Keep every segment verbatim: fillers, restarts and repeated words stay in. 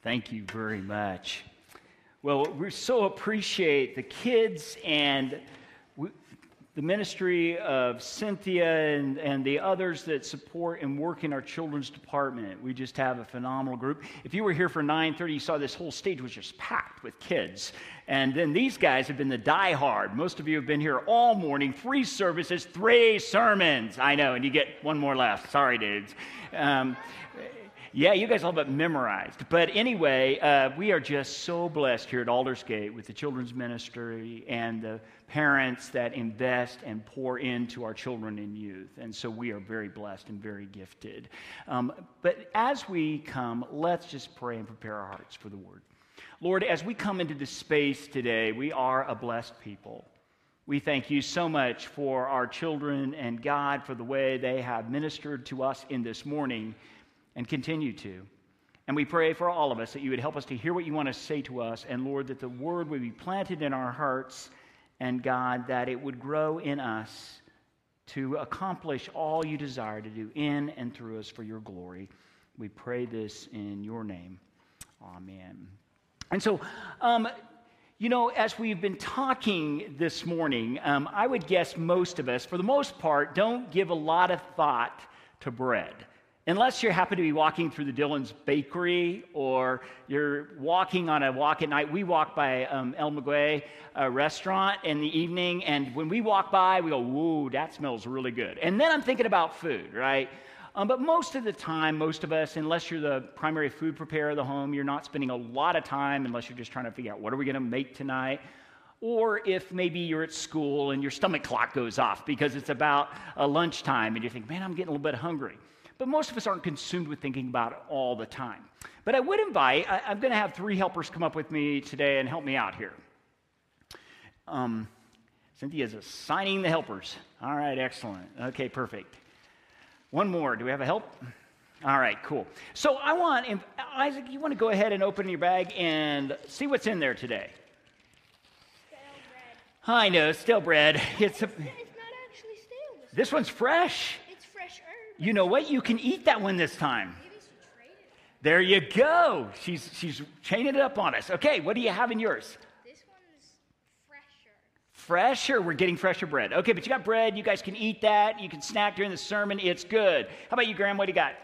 Thank you very much. Well, we so appreciate the kids and we, the ministry of Cynthia and, and the others that support and work in our children's department. We just have a phenomenal group. If you were here for nine thirty, you saw this whole stage was just packed with kids. And then these guys have been the diehard. Most of you have been here all morning, three services, three sermons. I know, and you get one more left. Sorry, dudes. Um, Yeah, you guys all but memorized. But anyway, uh, we are just so blessed here at Aldersgate with the children's ministry and the parents that invest and pour into our children and youth. And so we are very blessed and very gifted. Um, but as we come, let's just pray and prepare our hearts for the word. Lord, as we come into this space today, we are a blessed people. We thank you so much for our children and God for the way they have ministered to us in this morning and continue to. And we pray for all of us that you would help us to hear what you want to say to us, and Lord, that the word would be planted in our hearts, and God, that it would grow in us to accomplish all you desire to do in and through us for your glory. We pray this in your name. Amen. And so, um, you know, as we've been talking this morning, um, I would guess most of us, for the most part, don't give a lot of thought to bread. Unless you happen to be walking through the Dillon's Bakery or you're walking on a walk at night. We walk by um, El Maguey uh, restaurant in the evening, and when we walk by, we go, whoa, that smells really good. And then I'm thinking about food, right? Um, but most of the time, most of us, unless you're the primary food preparer of the home, you're not spending a lot of time unless you're just trying to figure out what are we going to make tonight. Or if maybe you're at school and your stomach clock goes off because it's about uh, lunchtime and you think, man, I'm getting a little bit hungry. But most of us aren't consumed with thinking about it all the time. But I would invite, I, I'm going to have three helpers come up with me today and help me out here. Um, Cynthia's assigning the helpers. All right, excellent. Okay, perfect. One more. Do we have a help? All right, cool. So I want, Isaac, you want to go ahead and open your bag and see what's in there today? Stale bread. I know, stale bread. It's, a, It's not actually stale. This, this one's fresh. It's fresh herb. You know what? You can eat that one this time. Maybe she traded it. There you go. She's she's chaining it up on us. Okay, what do you have in yours? This one's fresher. Fresher. We're getting fresher bread. Okay, but you got bread. You guys can eat that. You can snack during the sermon. It's good. How about you, Graham? What do you got?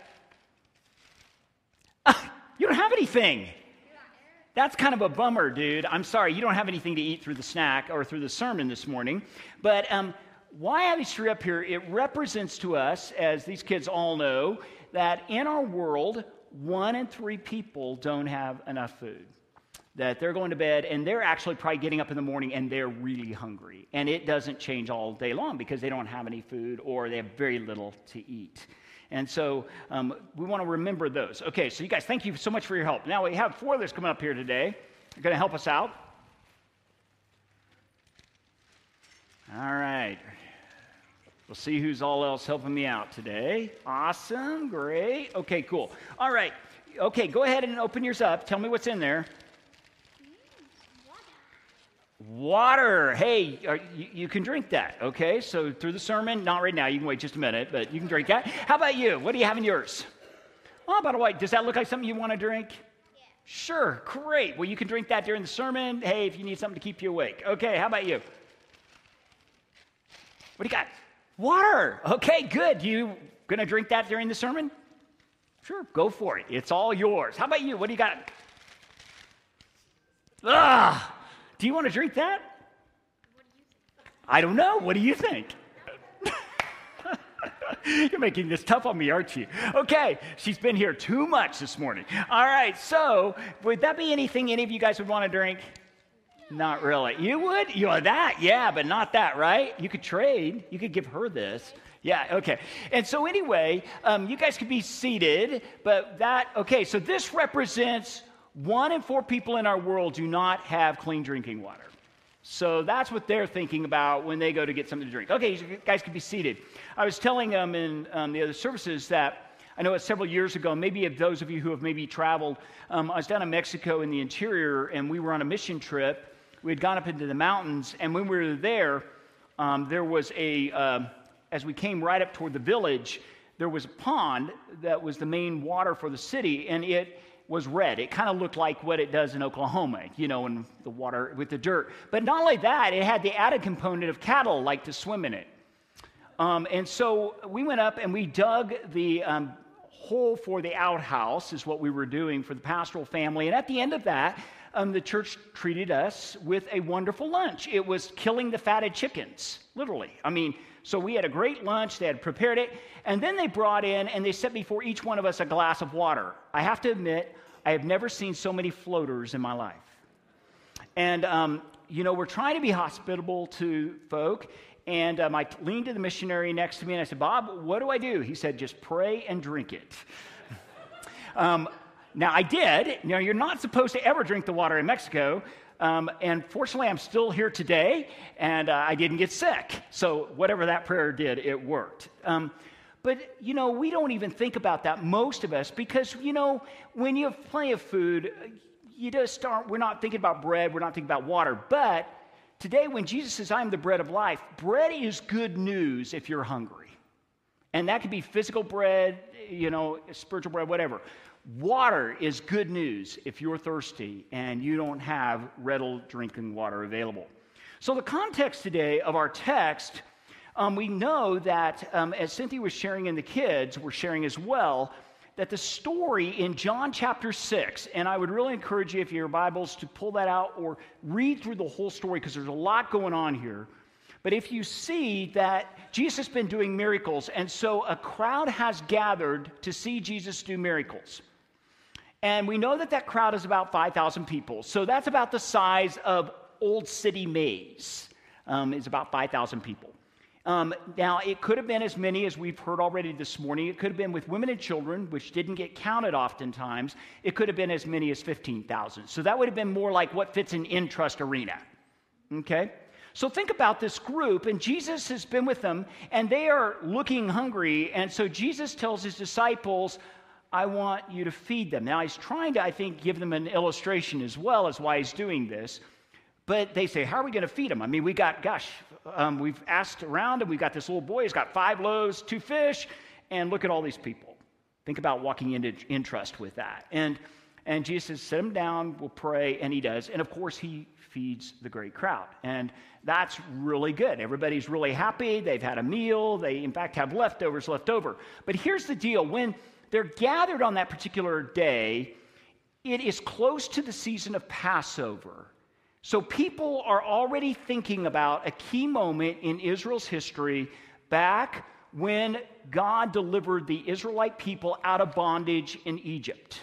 Ah, you don't have anything. That's kind of a bummer, dude. I'm sorry. You don't have anything to eat through the snack or through the sermon this morning. But um, why I have these three up here, it represents to us, as these kids all know, that in our world, one in three people don't have enough food. That they're going to bed and they're actually probably getting up in the morning and they're really hungry. And it doesn't change all day long because they don't have any food or they have very little to eat. And so um, we want to remember those. Okay, so you guys, thank you so much for your help. Now we have four others coming up here today. They're going to help us out. All right. We'll see who's all else helping me out today. Awesome. Great. Okay, cool. All right. Okay, go ahead and open yours up. Tell me what's in there. Water. Hey, are, you, you can drink that, okay? So through the sermon, not right now. You can wait just a minute, but you can drink that. How about you? What do you have in yours? Oh, by the way, does that look like something you want to drink? Yeah. Sure. Great. Well, you can drink that during the sermon. Hey, if you need something to keep you awake. Okay, how about you? What do you got? Water. Okay, good. You going to drink that during the sermon? Sure, go for it. It's all yours. How about you? What do you got? Ah, do you want to drink that? What do you think? I don't know. What do you think? You're making this tough on me, aren't you? Okay, she's been here too much this morning. All right, so would that be anything any of you guys would want to drink? Not really. You would? You know that? Yeah, but not that, right? You could trade. You could give her this. Yeah, okay. And so anyway, um, you guys could be seated, but that, okay, so this represents one in four people in our world do not have clean drinking water. So that's what they're thinking about when they go to get something to drink. Okay, you guys can be seated. I was telling them in um, the other services that I know it was several years ago, maybe of those of you who have maybe traveled, um, I was down in Mexico in the interior, and we were on a mission trip. We had gone up into the mountains, and when we were there, um, there was a, uh, as we came right up toward the village, there was a pond that was the main water for the city, and it was red. It kind of looked like what it does in Oklahoma, you know, in the water with the dirt. But not only that, it had the added component of cattle like to swim in it. Um, and so we went up and we dug the um, hole for the outhouse, is what we were doing for the pastoral family. And at the end of that, um, the church treated us with a wonderful lunch. It was killing the fatted chickens, literally. I mean, so we had a great lunch. They had prepared it. And then they brought in and they set before each one of us a glass of water. I have to admit, I have never seen so many floaters in my life. And, um, you know, we're trying to be hospitable to folk. And um, I leaned to the missionary next to me and I said, Bob, what do I do? He said, just pray and drink it. um, now, I did. Now, you're not supposed to ever drink the water in Mexico. Um, and fortunately, I'm still here today, and uh, I didn't get sick. So whatever that prayer did, it worked. Um, but, you know, we don't even think about that, most of us, because, you know, when you have plenty of food, you just start, we're not thinking about bread, we're not thinking about water. But today, when Jesus says, I am the bread of life, bread is good news if you're hungry. And that could be physical bread, you know, spiritual bread, whatever. Water is good news if you're thirsty and you don't have readily drinking water available. So the context today of our text, um, we know that, um, as Cynthia was sharing and the kids were sharing as well, that the story in John chapter six, and I would really encourage you, if you have your Bibles, to pull that out or read through the whole story because there's a lot going on here. But if you see that Jesus has been doing miracles, and so a crowd has gathered to see Jesus do miracles. And we know that that crowd is about five thousand people. So that's about the size of Old City Maze. Um, it's about five thousand people. Um, now, it could have been as many as we've heard already this morning. It could have been with women and children, which didn't get counted oftentimes. It could have been as many as fifteen thousand. So that would have been more like what fits in Intrust Arena. Okay? So think about this group, and Jesus has been with them, and they are looking hungry. And so Jesus tells his disciples, I want you to feed them. Now, he's trying to, I think, give them an illustration as well as why he's doing this. But they say, how are we going to feed them? I mean, we got, gosh, um, we've asked around, and we've got this little boy. He's got five loaves, two fish, and look at all these people. Think about walking into Intrust with that. And, and Jesus says, sit them down, we'll pray, and he does. And, of course, he feeds the great crowd. And that's really good. Everybody's really happy. They've had a meal. They, in fact, have leftovers left over. But here's the deal. When they're gathered on that particular day, it is close to the season of Passover. So people are already thinking about a key moment in Israel's history back when God delivered the Israelite people out of bondage in Egypt.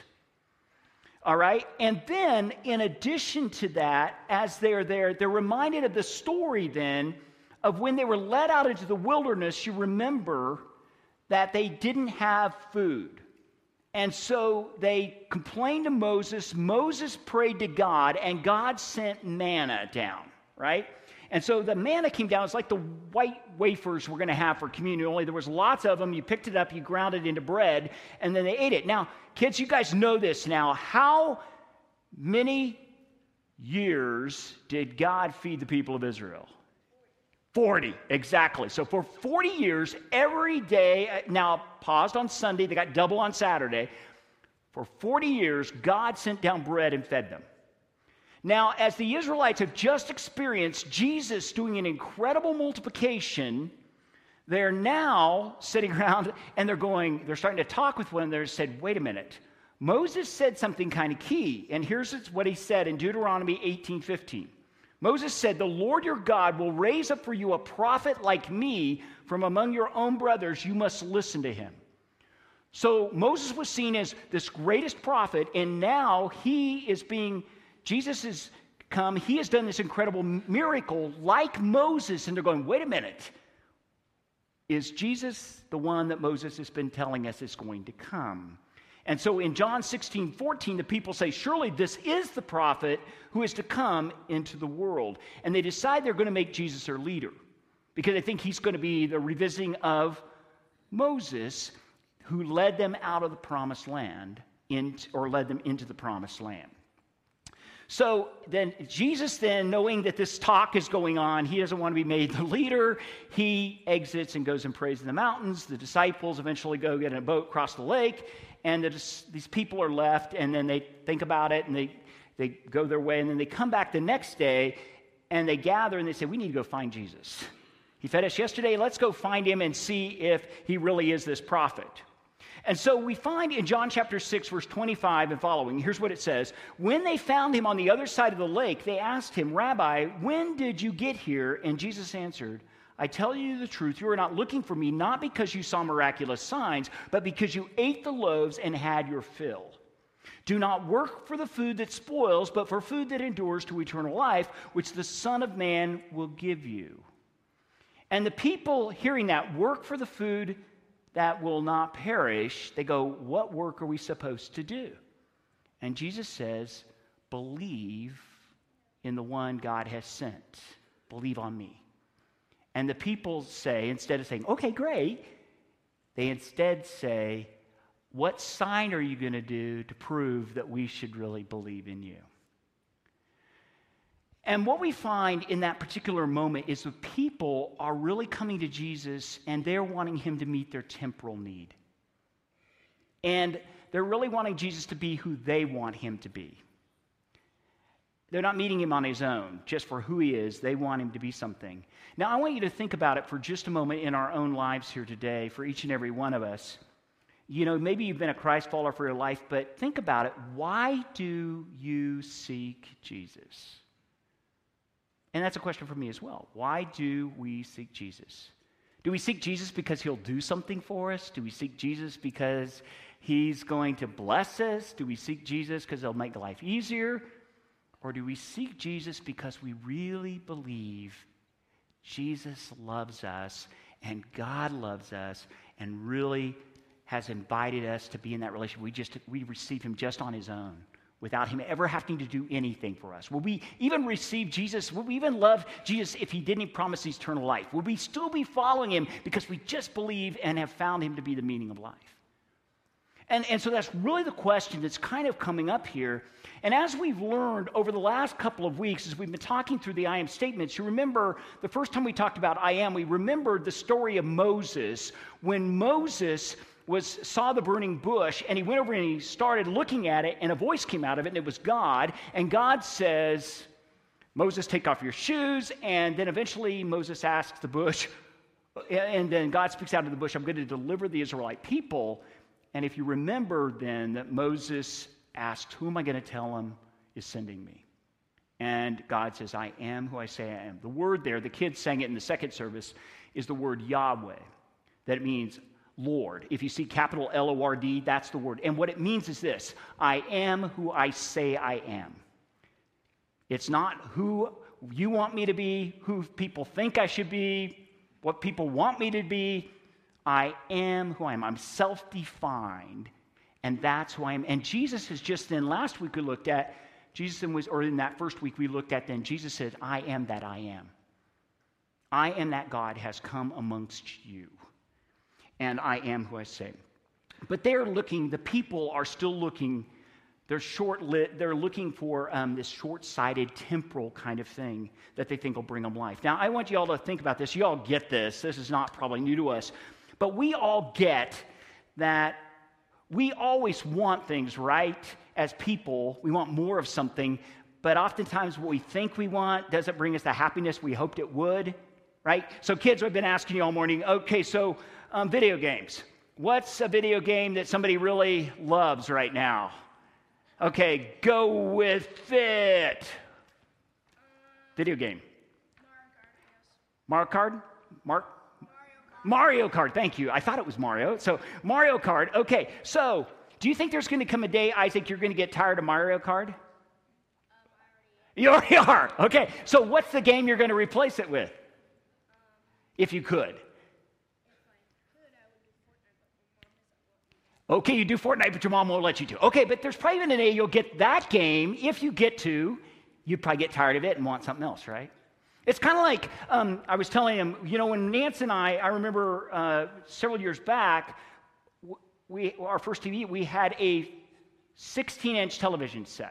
All right? And then, in addition to that, as they're there, they're reminded of the story then of when they were led out into the wilderness. You remember that they didn't have food. And so they complained to Moses. Moses prayed to God, and God sent manna down, right? And so the manna came down. It's like the white wafers we're going to have for communion, only there was lots of them. You picked it up, you ground it into bread, and then they ate it. Now, kids, you guys know this now. How many years did God feed the people of Israel? forty, exactly. So for forty years, every day, now paused on Sunday, they got double on Saturday. For forty years, God sent down bread and fed them. Now, as the Israelites have just experienced Jesus doing an incredible multiplication, they're now sitting around and they're going, they're starting to talk with one another and said, wait a minute. Moses said something kind of key, and here's what he said in Deuteronomy eighteen fifteen. Moses said, the Lord your God will raise up for you a prophet like me from among your own brothers. You must listen to him. So Moses was seen as this greatest prophet, and now he is being, Jesus has come, he has done this incredible miracle like Moses, and they're going, wait a minute. Is Jesus the one that Moses has been telling us is going to come? And so in John sixteen fourteen, the people say, surely this is the prophet who is to come into the world. And they decide they're going to make Jesus their leader because they think he's going to be the revisiting of Moses who led them out of the promised land, in, or led them into the promised land. So then Jesus then, knowing that this talk is going on, he doesn't want to be made the leader. He exits and goes and prays in the mountains. The disciples eventually go get in a boat, cross the lake, and the, these people are left, and then they think about it, and they, they go their way, and then they come back the next day, and they gather, and they say, we need to go find Jesus. He fed us yesterday. Let's go find him and see if he really is this prophet. And so we find in John chapter six, verse twenty-five and following, here's what it says. When they found him on the other side of the lake, they asked him, Rabbi, when did you get here? And Jesus answered, I tell you the truth, you are not looking for me, not because you saw miraculous signs, but because you ate the loaves and had your fill. Do not work for the food that spoils, but for food that endures to eternal life, which the Son of Man will give you. And the people hearing that, work for the food that will not perish, they go, what work are we supposed to do? And Jesus says, believe in the one God has sent. Believe on me. And the people say, instead of saying, okay, great, they instead say, what sign are you going to do to prove that we should really believe in you? And what we find in that particular moment is the people are really coming to Jesus and they're wanting him to meet their temporal need. And they're really wanting Jesus to be who they want him to be. They're not meeting him on his own, just for who he is. They want him to be something. Now, I want you to think about it for just a moment in our own lives here today, for each and every one of us. You know, maybe you've been a Christ follower for your life, but think about it. Why do you seek Jesus? And that's a question for me as well. Why do we seek Jesus? Do we seek Jesus because he'll do something for us? Do we seek Jesus because he's going to bless us? Do we seek Jesus because he'll make life easier? Or do we seek Jesus because we really believe Jesus loves us and God loves us and really has invited us to be in that relationship? We just we receive him just on his own, without him ever having to do anything for us. Will we even receive Jesus? Will we even love Jesus if he didn't promise eternal life? Will we still be following him because we just believe and have found him to be the meaning of life? And, and so that's really the question that's kind of coming up here. And as we've learned over the last couple of weeks, as we've been talking through the I am statements, you remember the first time we talked about I am, we remembered the story of Moses. When Moses was saw the burning bush, and he went over and he started looking at it, and a voice came out of it, and it was God. And God says, Moses, take off your shoes. And then eventually Moses asks the bush, and then God speaks out of the bush, I'm going to deliver the Israelite people. And if you remember then that Moses asked, who am I going to tell him is sending me? And God says, I am who I say I am. The word there, the kids sang it in the second service, is the word Yahweh. That means Lord. If you see capital L O R D, that's the word. And what it means is this: I am who I say I am. It's not who you want me to be, who people think I should be, what people want me to be. I am who I am. I'm self-defined, and that's who I am. And Jesus has just then, last week we looked at, Jesus was, or in that first week we looked at then, Jesus said, I am that I am. I am that God has come amongst you. And I am who I say. But they're looking, the people are still looking, they're short-lit, they're looking for um, this short-sighted temporal kind of thing that they think will bring them life. Now, I want you all to think about this. You all get this. This is not probably new to us. But we all get that we always want things, right? As people, we want more of something. But oftentimes what we think we want doesn't bring us the happiness we hoped it would, right? So kids, I've been asking you all morning, okay, so Um, video games. What's a video game that somebody really loves right now? Okay, go with it. Video game. Mario Kart? Mark? Mario Kart. Mario Kart, thank you. I thought it was Mario. So, Mario Kart. Okay, so do you think there's going to come a day, Isaac, you're going to get tired of Mario Kart? Um, you already are. Okay, so what's the game you're going to replace it with? Um, if you could. Okay, you do Fortnite, but your mom won't let you do. Okay, but there's probably even a day you'll get that game. If you get to, you'd probably get tired of it and want something else, right? It's kind of like, um, I was telling him, you know, when Nance and I, I remember uh, several years back, we our first T V, we had a sixteen-inch television set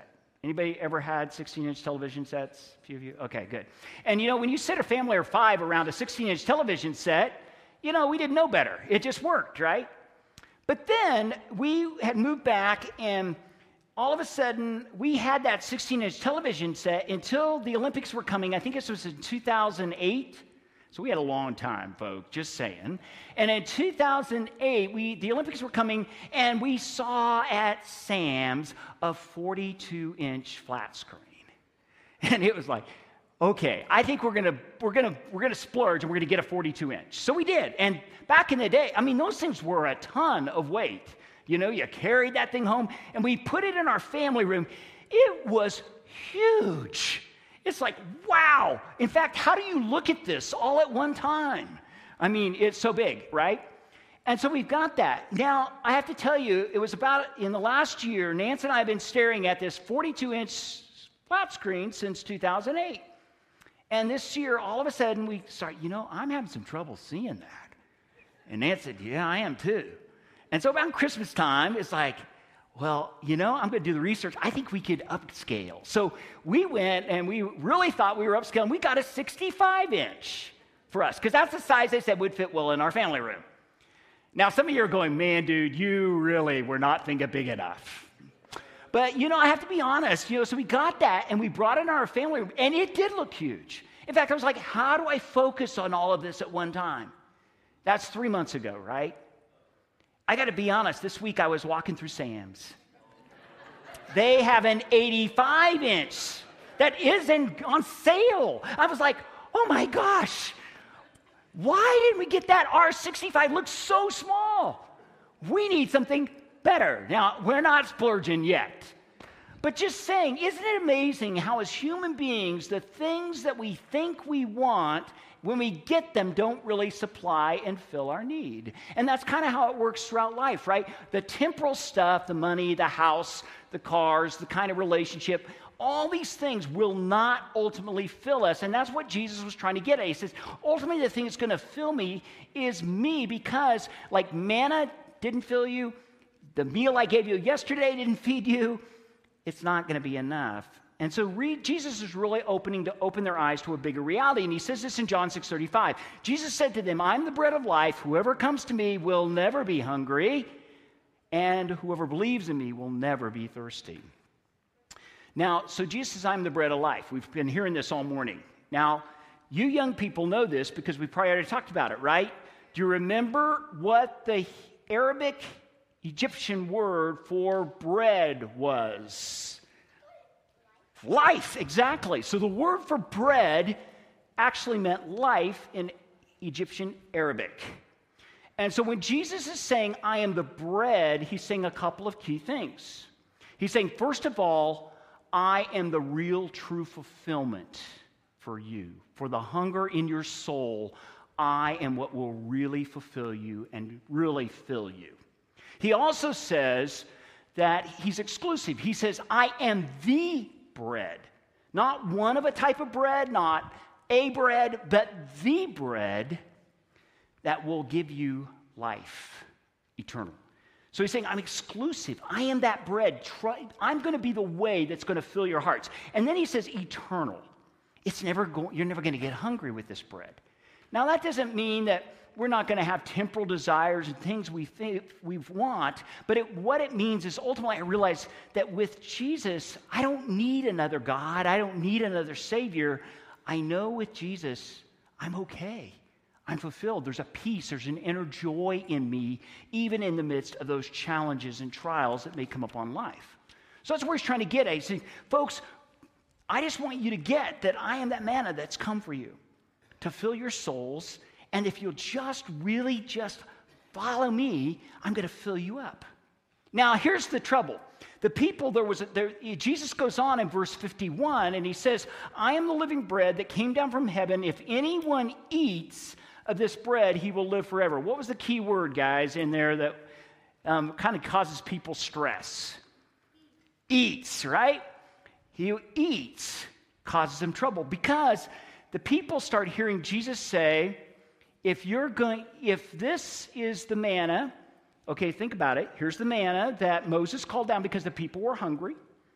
Anybody ever had sixteen-inch television sets? A few of you? Okay, good. And you know, when you sit a family of five around a sixteen-inch television set, you know, we didn't know better. It just worked, right? But then we had moved back, and all of a sudden, we had that sixteen-inch television set until the Olympics were coming. I think this was in two thousand eight. So we had a long time, folks, just saying. And in two thousand eight, we, the Olympics were coming, and we saw at Sam's a forty-two-inch flat screen. And it was like, okay, I think we're gonna we're gonna we're gonna splurge, and we're gonna get a forty-two-inch. So we did. And back in the day, I mean, those things were a ton of weight. You know, you carried that thing home, and we put it in our family room. It was huge. It's like, wow. In fact, how do you look at this all at one time? I mean, it's so big, right? And so we've got that. Now, I have to tell you, it was about in the last year, Nance and I have been staring at this forty-two-inch flat screen since two thousand eight. And this year, all of a sudden, we start, you know, I'm having some trouble seeing that. And Nance said, yeah, I am too. And so around Christmas time, it's like, well, you know, I'm going to do the research. I think we could upscale. So we went and we really thought we were upscaling. We got a sixty-five-inch for us because that's the size they said would fit well in our family room. Now, some of you are going, man, dude, you really were not thinking big enough. But, you know, I have to be honest. You know, so we got that and we brought it in our family room, and it did look huge. In fact, I was like, how do I focus on all of this at one time? That's three months ago, right? I got to be honest, this week I was walking through Sam's. They have an eighty-five-inch that isn't on sale. I was like, oh my gosh, why didn't we get that? Our sixty-five looks so small. We need something better. Now, we're not splurging yet. But just saying, isn't it amazing how as human beings, the things that we think we want, when we get them, don't really supply and fill our need. And that's kind of how it works throughout life, right? The temporal stuff, the money, the house, the cars, the kind of relationship, all these things will not ultimately fill us. And that's what Jesus was trying to get at. He says, ultimately, the thing that's going to fill me is me, because like manna didn't fill you, the meal I gave you yesterday didn't feed you, it's not going to be enough. And so re- Jesus is really opening to open their eyes to a bigger reality. And he says this in John six thirty-five. Jesus said to them, I'm the bread of life. Whoever comes to me will never be hungry, and whoever believes in me will never be thirsty. Now, so Jesus says, I'm the bread of life. We've been hearing this all morning. Now, you young people know this because we probably already talked about it, right? Do you remember what the Arabic Egyptian word for bread was? Life, exactly. So the word for bread actually meant life in Egyptian Arabic. And so when Jesus is saying, I am the bread, he's saying a couple of key things. He's saying, first of all, I am the real true fulfillment for you. For the hunger in your soul, I am what will really fulfill you and really fill you. He also says that he's exclusive. He says, I am the bread. Not one of a type of bread, not a bread, but the bread that will give you life eternal. So he's saying, I'm exclusive. I am that bread. Try, I'm going to be the way that's going to fill your hearts. And then he says eternal. It's never going, you're never going to get hungry with this bread. Now that doesn't mean that we're not going to have temporal desires and things we think we want, but it, what it means is ultimately I realize that with Jesus, I don't need another God. I don't need another Savior. I know with Jesus, I'm okay. I'm fulfilled. There's a peace. There's an inner joy in me, even in the midst of those challenges and trials that may come upon life. So that's where he's trying to get at. He's saying, folks, I just want you to get that I am that manna that's come for you to fill your souls. And if you'll just really just follow me, I'm going to fill you up. Now, here's the trouble. The people, there was, a, there, Jesus goes on in verse fifty-one, and he says, I am the living bread that came down from heaven. If anyone eats of this bread, he will live forever. What was the key word, guys, in there that um, kind of causes people stress? Eats, right? He who eats causes them trouble because the people start hearing Jesus say, if you're going, if this is the manna, okay, think about it. Here's the manna that Moses called down because the people were hungry.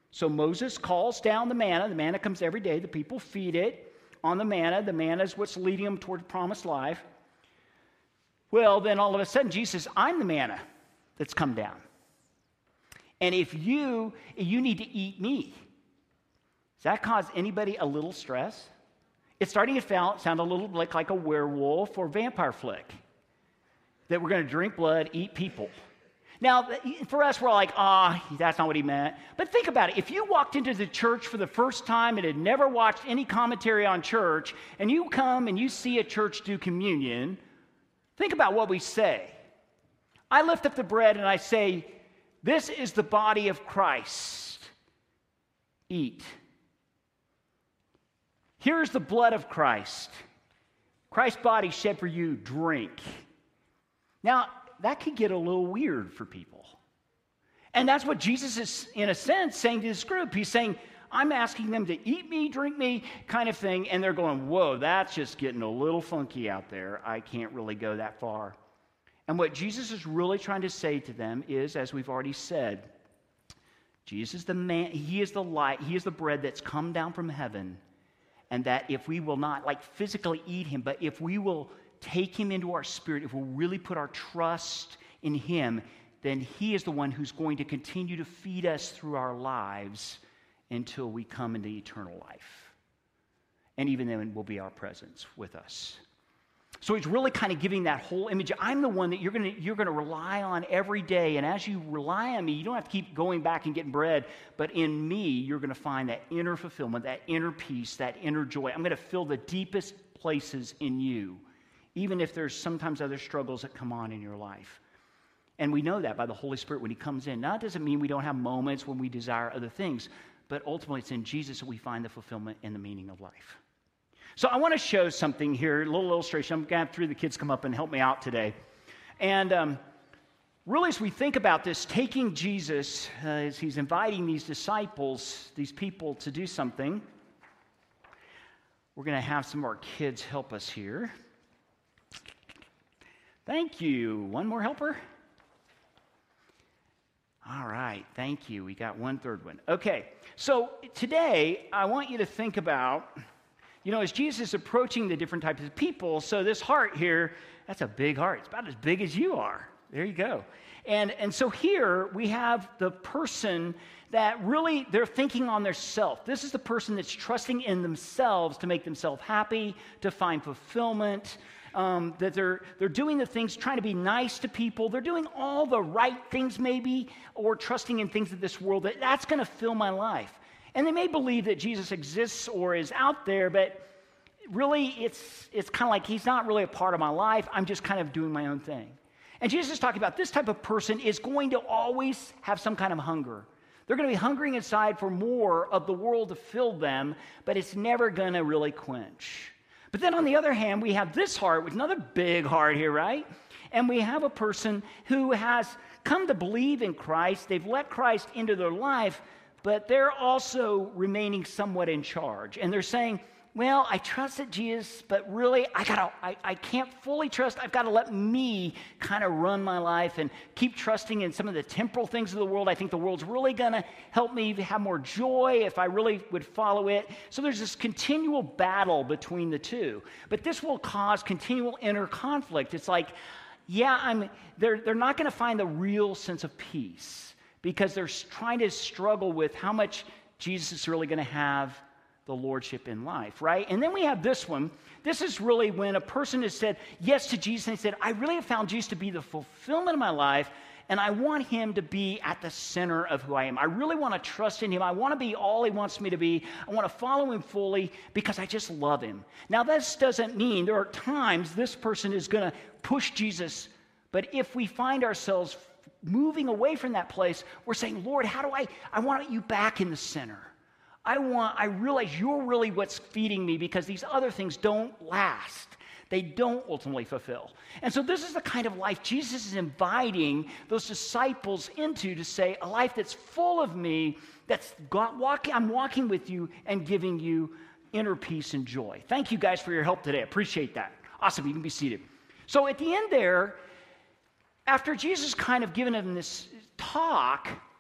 So Moses calls down the manna. The manna comes every day. The people feed it on the manna. The manna is what's leading them toward the promised life. Well, then all of a sudden, Jesus says, I'm the manna that's come down. And if you, you need to eat me. Does that cause anybody a little stress? It's starting to sound a little like, like a werewolf or vampire flick. That we're going to drink blood, eat people. Now, for us, we're like, ah, oh, that's not what he meant. But think about it. If you walked into the church for the first time and had never watched any commentary on church, and you come and you see a church do communion, think about what we say. I lift up the bread and I say, this is the body of Christ. Eat. Here's the blood of Christ. Christ's body shed for you. Drink. Now, that could get a little weird for people. And that's what Jesus is, in a sense, saying to this group. He's saying, I'm asking them to eat me, drink me, kind of thing. And they're going, whoa, that's just getting a little funky out there. I can't really go that far. And what Jesus is really trying to say to them is, as we've already said, Jesus, the man, he is the light, he is the bread that's come down from heaven. And that if we will not, like, physically eat him, but if we will take him into our spirit, if we'll really put our trust in him, then he is the one who's going to continue to feed us through our lives until we come into eternal life. And even then will be our presence with us. So he's really kind of giving that whole image. I'm the one that you're going to you're going to rely on every day. And as you rely on me, you don't have to keep going back and getting bread. But in me, you're going to find that inner fulfillment, that inner peace, that inner joy. I'm going to fill the deepest places in you, even if there's sometimes other struggles that come on in your life. And we know that by the Holy Spirit when he comes in. Now, it doesn't mean we don't have moments when we desire other things, but ultimately it's in Jesus that we find the fulfillment and the meaning of life. So I want to show something here, a little illustration. I'm going to have three of the kids come up and help me out today. And um, really, as we think about this, taking Jesus, uh, as he's inviting these disciples, these people to do something, we're going to have some of our kids help us here. Thank you. One more helper? All right, thank you. We got one third one. Okay, so today I want you to think about, you know, as Jesus is approaching the different types of people, so this heart here, that's a big heart. It's about as big as you are. There you go. And, and so here we have the person that really, they're thinking on their self. This is the person that's trusting in themselves to make themselves happy, to find fulfillment, um, that they're, they're doing the things, trying to be nice to people. They're doing all the right things maybe, or trusting in things of this world, that that's going to fill my life. And they may believe that Jesus exists or is out there, but really it's, it's kind of like he's not really a part of my life. I'm just kind of doing my own thing. And Jesus is talking about this type of person is going to always have some kind of hunger. They're going to be hungering inside for more of the world to fill them, but it's never going to really quench. But then on the other hand, we have this heart, with another big heart here, right? And we have a person who has come to believe in Christ. They've let Christ into their life, but they're also remaining somewhat in charge. And they're saying, well, I trusted Jesus, but really, I gotta, I, I can't fully trust. I've got to let me kind of run my life and keep trusting in some of the temporal things of the world. I think the world's really going to help me have more joy if I really would follow it. So there's this continual battle between the two. But this will cause continual inner conflict. It's like, yeah, I'm. They're they're not going to find the real sense of peace because they're trying to struggle with how much Jesus is really going to have the lordship in life, right? And then we have this one. This is really when a person has said yes to Jesus and said, I really have found Jesus to be the fulfillment of my life, and I want him to be at the center of who I am. I really want to trust in him. I want to be all he wants me to be. I want to follow him fully because I just love him. Now, this doesn't mean there are times this person is going to push Jesus, but if we find ourselves moving away from that place, we're saying, Lord, how do I, I want you back in the center. I want, I realize you're really what's feeding me because these other things don't last. They don't ultimately fulfill. And so this is the kind of life Jesus is inviting those disciples into, to say a life that's full of me, that's got walking, I'm walking with you and giving you inner peace and joy. Thank you guys for your help today. I appreciate that. Awesome. You can be seated. So at the end there, after Jesus kind of given them this talk,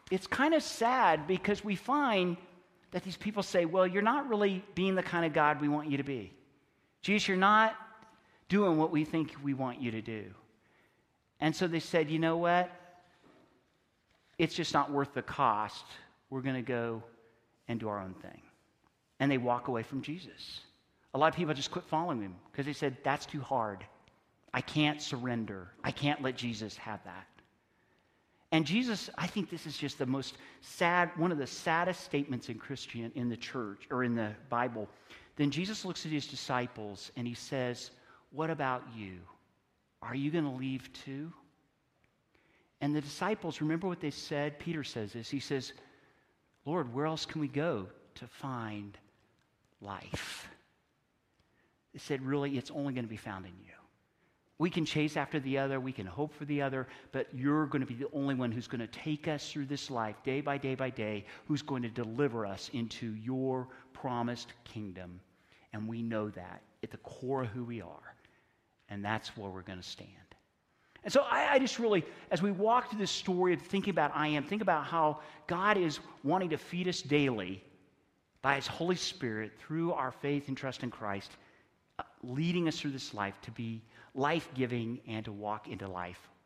it's kind of sad because we find that these people say, well, you're not really being the kind of God we want you to be. Jesus, you're not doing what we think we want you to do. And so they said, you know what? It's just not worth the cost. We're going to go and do our own thing. And they walk away from Jesus. A lot of people just quit following him because they said, that's too hard. I can't surrender. I can't let Jesus have that. And Jesus, I think this is just the most sad, one of the saddest statements in Christian, in the church, or in the Bible. Then Jesus looks at his disciples and he says, what about you? Are you going to leave too? And the disciples, remember what they said? Peter says this. He says, Lord, where else can we go to find life? They said, really, it's only going to be found in you. We can chase after the other, we can hope for the other, but you're going to be the only one who's going to take us through this life day by day by day, who's going to deliver us into your promised kingdom. And we know that at the core of who we are. And that's where we're going to stand. And so I, I just really, as we walk through this story of thinking about I am, think about how God is wanting to feed us daily by his Holy Spirit through our faith and trust in Christ, leading us through this life to be life-giving and to walk into life